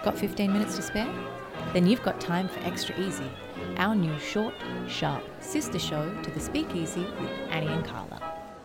Got 15 minutes to spare? Then you've got time for Extra Easy, our new short, sharp sister show to The Speakeasy with Annie and Carla.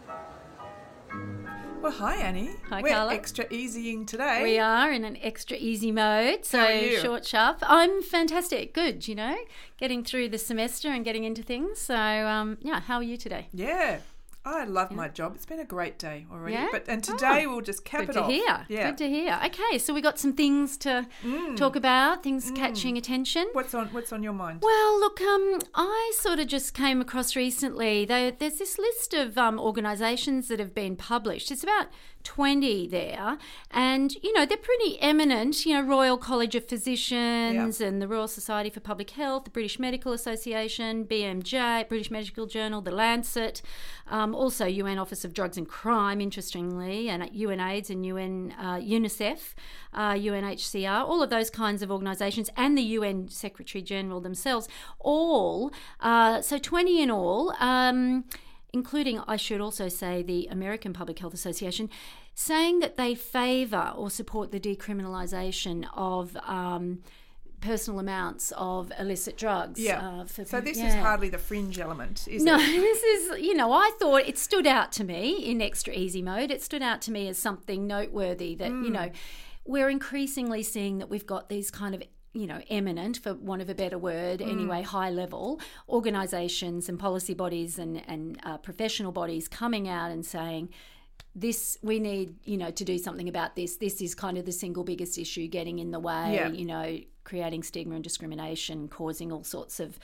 Well, hi Annie. Hi, We're Carla. extra easying today. We are in an extra easy mode, so How are you? short, sharp. I'm fantastic, good, getting through the semester and getting into things. So, how are you today? Yeah. I love my job. It's been a great day already. Yeah? And today we'll just cap Good it to off. hear. Yeah. Good to hear. Okay, so we got some things to talk about, things catching attention. What's on your mind? Well, look, I sort of just came across recently, there's this list of organisations that have been published. It's about 20 there, and, they're pretty eminent, Royal College of Physicians and the Royal Society for Public Health, the British Medical Association, BMJ, British Medical Journal, The Lancet, also UN Office of Drugs and Crime, interestingly, and UNAIDS and UNICEF, UNHCR, all of those kinds of organisations, and the UN Secretary General themselves, all, so 20 in all, including, I should also say, the American Public Health Association, saying that they favour or support the decriminalisation of personal amounts of illicit drugs. Yeah. So this is hardly the fringe element, is it? No, this is, I thought it stood out to me in extra easy mode. It stood out to me as something noteworthy that, we're increasingly seeing that we've got these kind of eminent, for want of a better word, anyway, high level organisations and policy bodies and professional bodies coming out and saying, this, we need, to do something about this. This is kind of the single biggest issue getting in the way, creating stigma and discrimination, causing all sorts of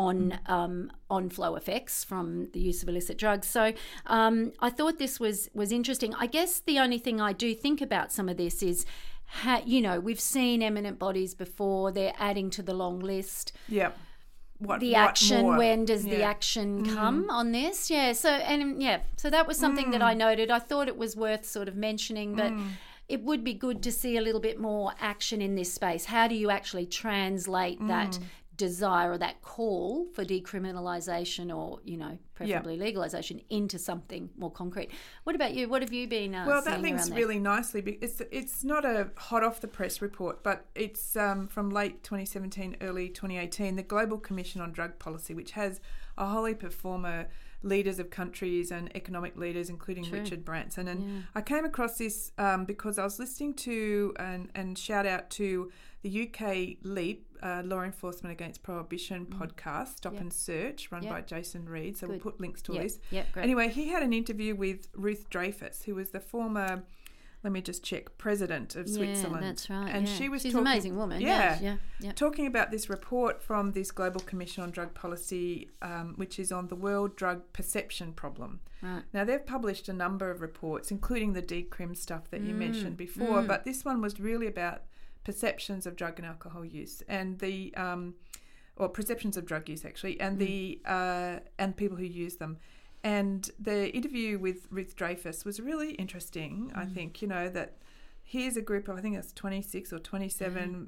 on-flow effects from the use of illicit drugs. So I thought this was interesting. I guess the only thing I do think about some of this is, we've seen eminent bodies before. They're adding to the long list. Yeah. When does the action come on this? Yeah. So that was something that I noted. I thought it was worth sort of mentioning, but it would be good to see a little bit more action in this space. How do you actually translate that desire or that call for decriminalisation or, preferably legalisation into something more concrete? What about you? What have you been Well, that seeing links around really nicely. It's not a hot off the press report, but it's from late 2017, early 2018, the Global Commission on Drug Policy, which has a whole heap of former leaders of countries and economic leaders, including Richard Branson. And I came across this because I was listening to and shout out to the UK LEAP, Law Enforcement Against Prohibition podcast, Stop and Search, run by Jason Reed. So we'll put links to all this. Great. Anyway, he had an interview with Ruth Dreyfus, who was the former, let me just check, president of Switzerland. Yeah, that's right. And she's an amazing woman. Yeah. Talking about this report from this Global Commission on Drug Policy, which is on the world drug perception problem. Right. Now, they've published a number of reports, including the decrim stuff that you mentioned before, but this one was really about perceptions of drug and alcohol use and the or perceptions of drug use actually and the and people who use them. And the interview with Ruth Dreyfus was really interesting. I think that here's a group of, I think it's 26 or 27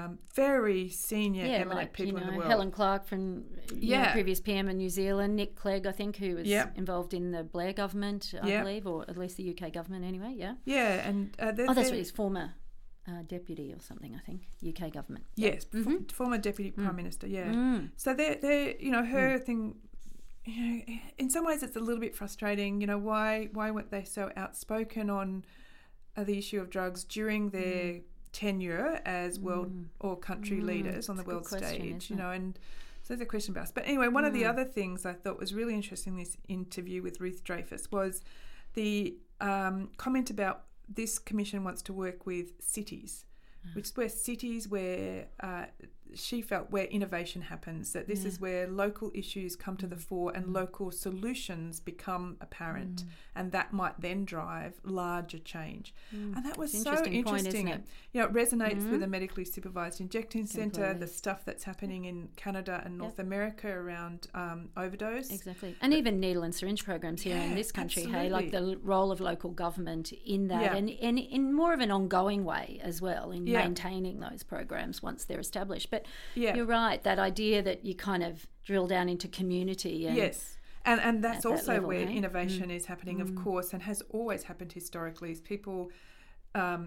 very senior eminent people in the world. Helen Clark from previous PM in New Zealand, Nick Clegg, I think, who was involved in the Blair government, I believe, or at least the UK government anyway. And that's what his former deputy or something, I think, UK government. Yes, former deputy prime minister. So they're her thing. In some ways, it's a little bit frustrating. Why weren't they so outspoken on the issue of drugs during their tenure as world or country leaders on the world stage? And so there's a question about us. But anyway, one of the other things I thought was really interesting in this interview with Ruth Dreyfus was the comment about this commission wants to work with cities, which is where cities where she felt where innovation happens, that this is where local issues come to the fore and local solutions become apparent, and that might then drive larger change. And that was so interesting. Point, isn't it? It resonates with a medically supervised injecting centre, the stuff that's happening in Canada and North America around overdose. Exactly. And even needle and syringe programs here in this country, like the role of local government in that and in more of an ongoing way as well in maintaining those programs once they're established. But you're right, that idea that you kind of drill down into community. And that's also level, where innovation is happening, of course, and has always happened historically, is people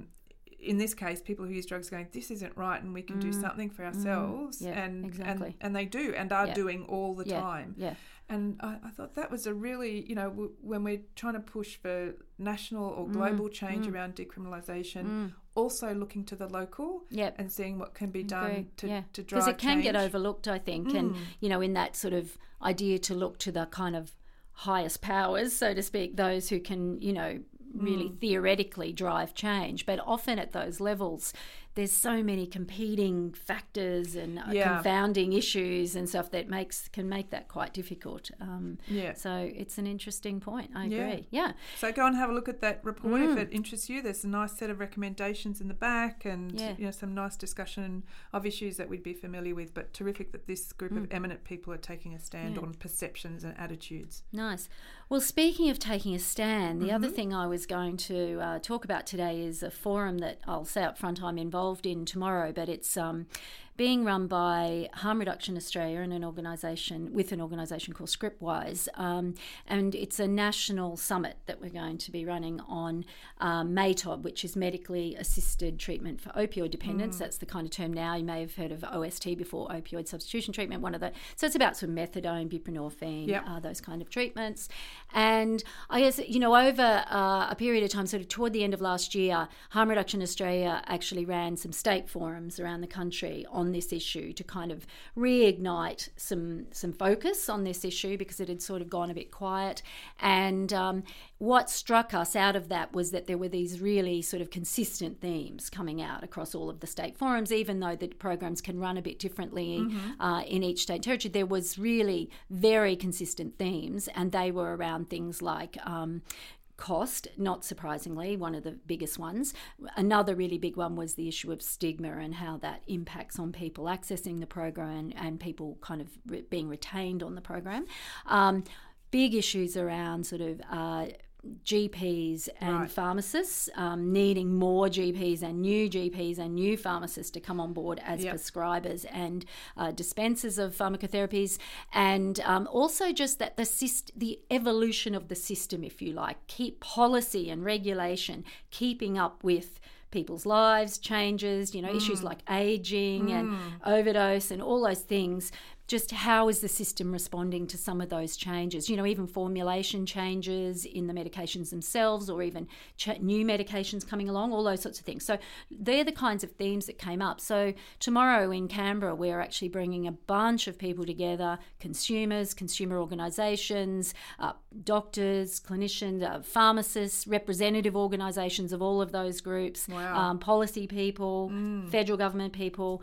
in this case, people who use drugs going, this isn't right, and we can do something for ourselves. Exactly. And they do and are doing all the time. Yeah. And I thought that was a really, when we're trying to push for national or global change around decriminalisation, also looking to the local and seeing what can be done to drive change. Because it can get overlooked, I think, and, in that sort of idea to look to the kind of highest powers, so to speak, those who can, really theoretically drive change. But often at those levels, there's so many competing factors and confounding issues and stuff that can make that quite difficult. So it's an interesting point. I agree. Yeah. So go and have a look at that report if it interests you. There's a nice set of recommendations in the back, and some nice discussion of issues that we'd be familiar with. But terrific that this group of eminent people are taking a stand on perceptions and attitudes. Nice. Well, speaking of taking a stand, the other thing I was going to talk about today is a forum that I'll say up front I'm involved in tomorrow, but it's being run by Harm Reduction Australia and an organisation called Scriptwise, and it's a national summit that we're going to be running on MATOD, which is medically assisted treatment for opioid dependence. That's the kind of term now. You may have heard of OST before, opioid substitution treatment. So it's about sort of methadone, buprenorphine, those kind of treatments. And I guess over a period of time, sort of toward the end of last year, Harm Reduction Australia actually ran some state forums around the country on this issue to kind of reignite some focus on this issue, because it had sort of gone a bit quiet. And what struck us out of that was that there were these really sort of consistent themes coming out across all of the state forums, even though the programs can run a bit differently in each state territory. There was really very consistent themes, and they were around things like cost, not surprisingly, one of the biggest ones. Another really big one was the issue of stigma and how that impacts on people accessing the program and people kind of being retained on the program. Big issues around sort of GPs and pharmacists, needing more GPs and new pharmacists to come on board as prescribers and dispensers of pharmacotherapies, and also just that the evolution of the system, if you like, keep policy and regulation keeping up with people's lives changes, issues like aging and overdose and all those things. Just how is the system responding to some of those changes? Even formulation changes in the medications themselves, or even new medications coming along, all those sorts of things. So they're the kinds of themes that came up. So tomorrow in Canberra, we're actually bringing a bunch of people together, consumers, consumer organisations, doctors, clinicians, pharmacists, representative organisations of all of those groups, policy people, federal government people,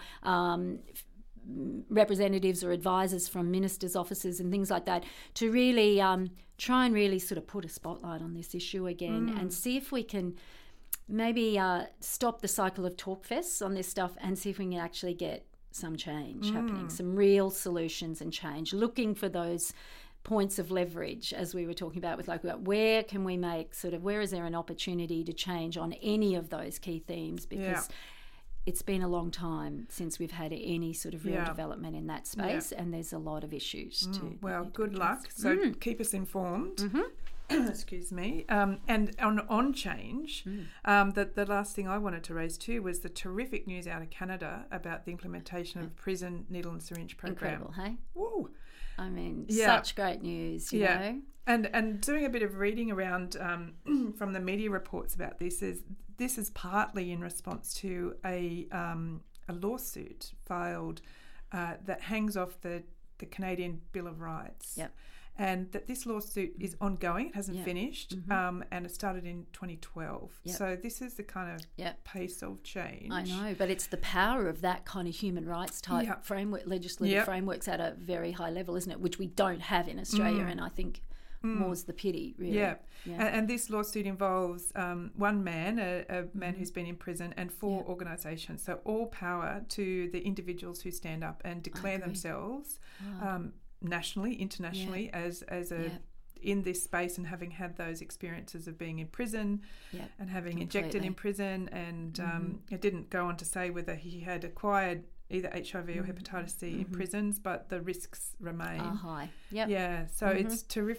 representatives or advisors from ministers' offices and things like that, to really try and really sort of put a spotlight on this issue again and see if we can maybe stop the cycle of talk fests on this stuff and see if we can actually get some change happening, some real solutions and change, looking for those points of leverage, as we were talking about with where can we make where is there an opportunity to change on any of those key themes, because it's been a long time since we've had any sort of real development in that space, and there's a lot of issues too. Well, good luck. So keep us informed. Excuse me. And on change, the last thing I wanted to raise too was the terrific news out of Canada about the implementation of prison needle and syringe program. Incredible, hey? Woo! I mean, such great news, you know. And doing a bit of reading around from the media reports about this is partly in response to a lawsuit filed that hangs off the Canadian Bill of Rights. Yep. And that this lawsuit is ongoing, it hasn't finished, and it started in 2012. Yep. So this is the kind of pace of change. I know, but it's the power of that kind of human rights type framework, legislative frameworks at a very high level, isn't it? Which we don't have in Australia, and I think more's the pity, really. Yeah. And this lawsuit involves one man, a man who's been in prison, and 4 organisations. So all power to the individuals who stand up and declare themselves nationally, internationally, as a in this space, and having had those experiences of being in prison and having injected in prison, and it didn't go on to say whether he had acquired either HIV or hepatitis C in prisons, but the risks remain high. So it's terrific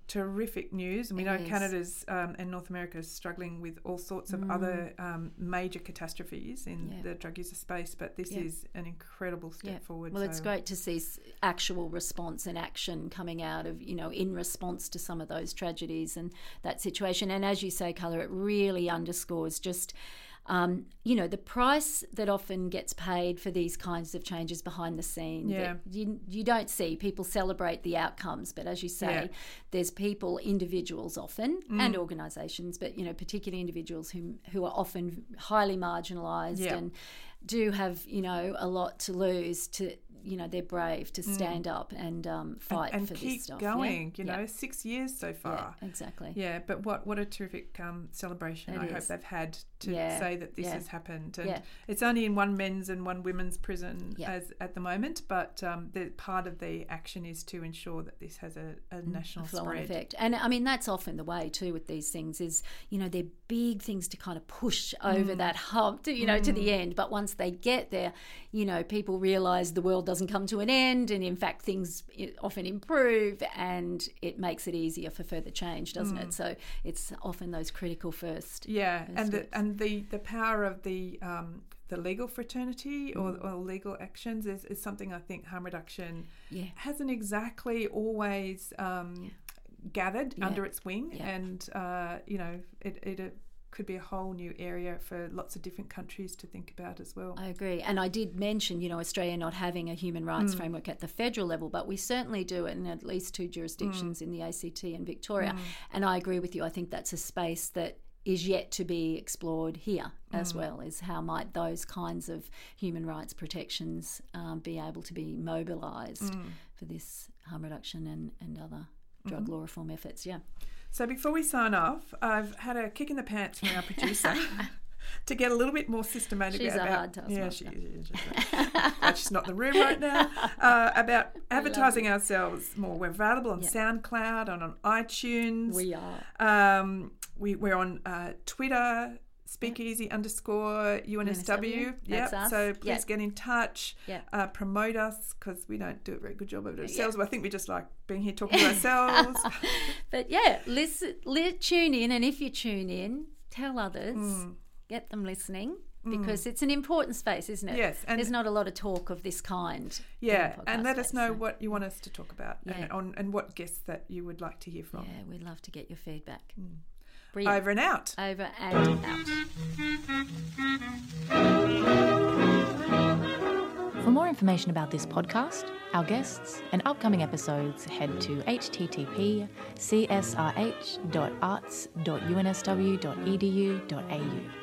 terrific news. And we know Canada's and North America is struggling with all sorts of other major catastrophes in the drug user space, but this is an incredible step forward. Well, it's great to see actual response and action coming out of, in response to some of those tragedies and that situation. And as you say, Carla, it really underscores just the price that often gets paid for these kinds of changes behind the scene. Yeah. That you don't see. People celebrate the outcomes, but as you say, there's people, individuals often, and organisations, but particularly individuals who are often highly marginalised and do have a lot to lose. They're brave to stand up and fight and for keep this stuff. Going. 6 years so far. Yeah, exactly. Yeah, but what a terrific celebration I hope they've had to say that this has happened. And it's only in one men's and one women's prison as at the moment, but the part of the action is to ensure that this has a national flow-on spread. effect. And I mean, that's often the way too with these things is, they're big things to kind of push over that hump to, to the end. But once they get there, people realise the world doesn't come to an end, and in fact things often improve, and it makes it easier for further change, doesn't it? So it's often those critical first. Yeah, and the power of the legal fraternity or legal actions is something I think harm reduction hasn't exactly always gathered under its wing, and it could be a whole new area for lots of different countries to think about as well. I agree. And I did mention, Australia not having a human rights framework at the federal level, but we certainly do it in at least 2 jurisdictions in the ACT and Victoria. And I agree with you. I think that's a space that is yet to be explored here as well, is how might those kinds of human rights protections be able to be mobilised for this harm reduction and other drug law reform efforts. Yeah. So before we sign off, I've had a kick in the pants from our producer to get a little bit more systematic She's about... a hard taskmaster. Yeah, she is. She's not in the room right now. About advertising ourselves more. We're available on SoundCloud and on iTunes. We are. We're on Twitter, speakeasy_UNSW. That's us. So please get in touch, promote us, because we don't do a very good job of it ourselves. I think we just like being here talking to ourselves. But tune in, and if you tune in, tell others, get them listening, because it's an important space, isn't it? Yes. And there's not a lot of talk of this kind. Yeah, and let us know what you want us to talk about and what guests that you would like to hear from. Yeah, we'd love to get your feedback. Brilliant. Over and out. Over and out. For more information about this podcast, our guests, and upcoming episodes, head to http://csrh.arts.unsw.edu.au.